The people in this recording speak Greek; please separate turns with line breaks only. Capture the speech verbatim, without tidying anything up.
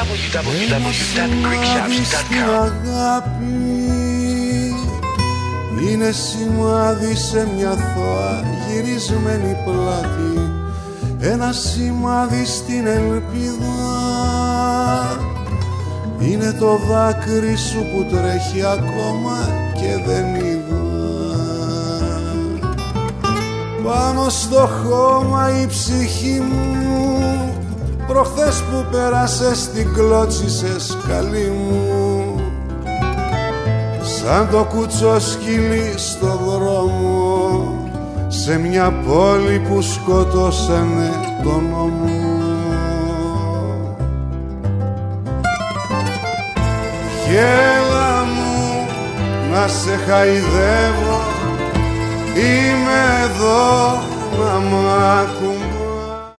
double-u double-u double-u dot greek shops dot com.
Αγάπη είναι σημάδι σε μια θωά γυρισμένη πλάτη, ένα σημάδι στην ελπίδα. Είναι το δάκρυ σου που τρέχει ακόμα και δεν είδα. Πάνω στο χώμα η ψυχή μου, προχθές που πέρασες την κλώτσισες καλή μου, σαν το κουτσό σκυλί στο δρόμο, σε μια πόλη που σκότωσανε τον νόμο. Γέλα μου να σε χαϊδεύω, είμαι εδώ